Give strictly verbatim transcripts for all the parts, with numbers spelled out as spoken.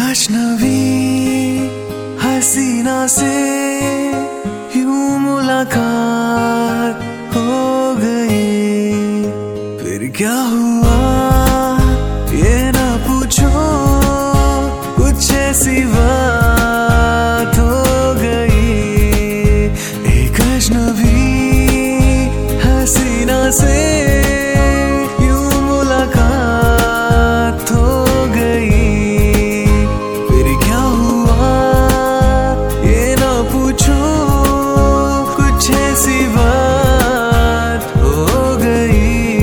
अजनबी हसीना से यूं मुलाकात हो गई। फिर क्या हुआ ये ना पूछो, कुछ ऐसी बात हो गई। एक अजनबी हसीना से यूं मुलाकात हो गई। फिर क्या हुआ ये ना पूछो, कुछ ऐसी बात हो गई।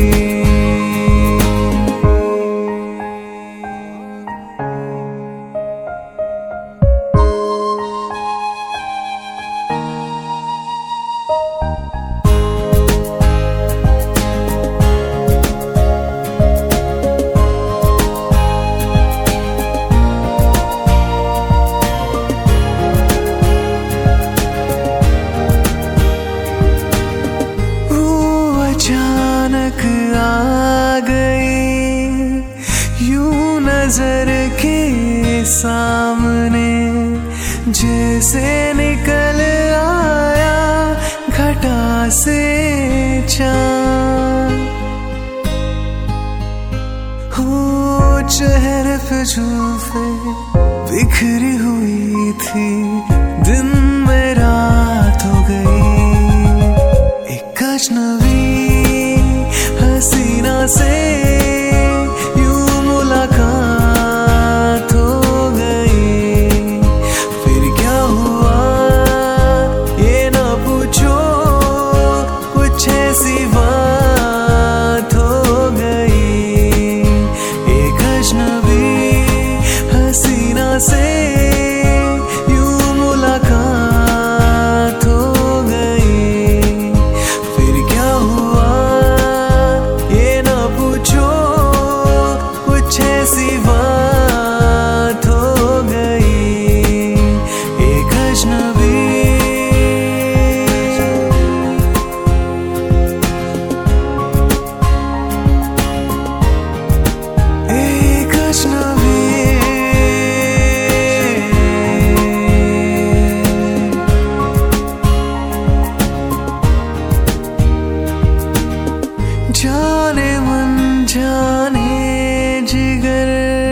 अचानक आ गई यूं नजर के सामने, जैसे निकल आया घटा से चाँद। हो चेहरे पे जुल्फे बिखरी हुई थी, दिन में रात हो गई। एक अजनबी हसीना से यूं मुलाकात हो गई। फिर क्या हुआ ये ना पूछो, कुछ ऐसी बात हो गई। एक अजनबी हसीना से यूं मुलाकात हो गई। फिर क्या हुआ ये ना पूछो, कुछ ऐसी बात हो गई। एक अजनबी एक अजनबी जाने मन जाने जिगर,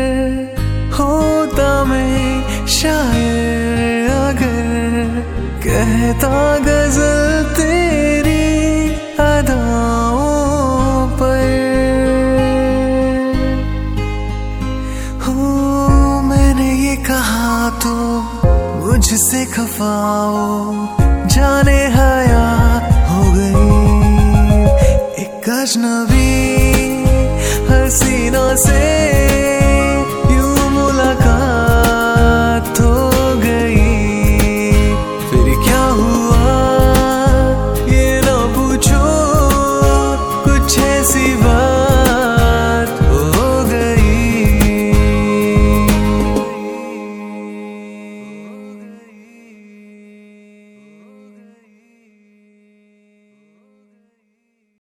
होता मैं शायर अगर कहता गजल तेरी अदाओं पर। हो मैंने ये कहा तो मुझसे खफाओ, जाने हया हो गई। एक अजनबी हसीना से